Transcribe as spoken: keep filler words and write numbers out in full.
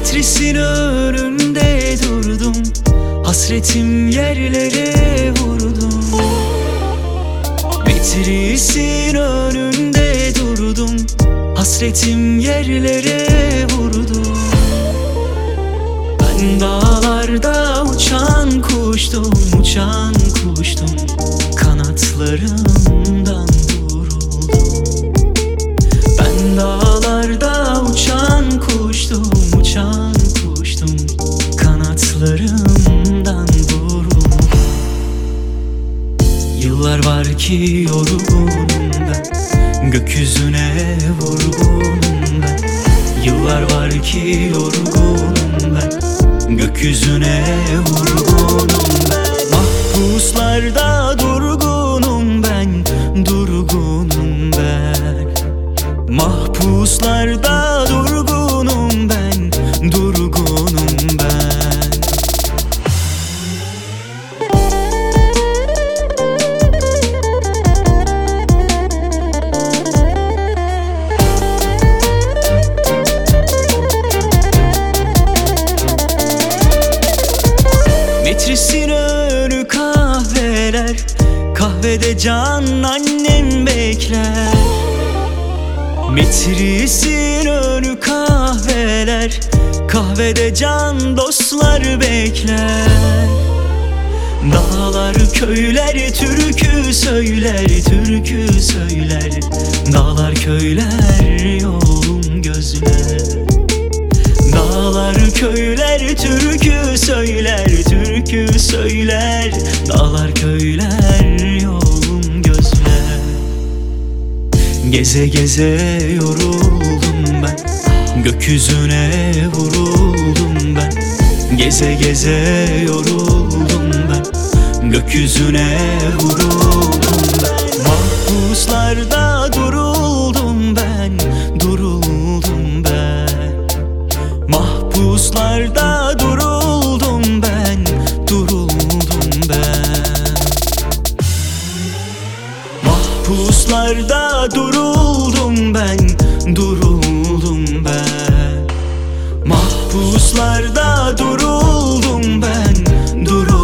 Metresin önünde durdum, hasretim yerlere vurdum. Metresin önünde durdum, hasretim yerlere vurdum. Ben dağlarda uçan kuştum, uçan kuştum, kanatlarımdan vuruldum. Ben dağlarda uçan kuştum, uçan kuştum, kanatlarımdan vuruldum. Yıllar var ki yorgunum ben, gökyüzüne vurgunum ben. Yıllar var ki yorgunum ben, gökyüzüne vurgunum ben. Mahpuslarda durgunum ben, durgunum ben. Mahpuslarda durgunum ben, durgunum ben. Metresin önü kahveler, kahvede can annem bekler. Metresin önü kahveler, kahvede can dostlar bekler. Dağlar köyler türkü söyler, türkü söyler. Dağlar köyler yolum gözler. Dağlar köyler türkü söyler, türkü söyler. Dağlar köyler yolum gözler. Geze geze yoruldum ben, gökyüzüne vuruldum ben. Geze geze yoruldum ben, gökyüzüne vuruldum ben. Mahpuslarda duruldum ben, duruldum ben. Mahpuslarda duruldum ben, duruldum ben. Mahpuslarda duruldum ben, duruldum ben. Mahpuslarda duruldum ben, duruldum.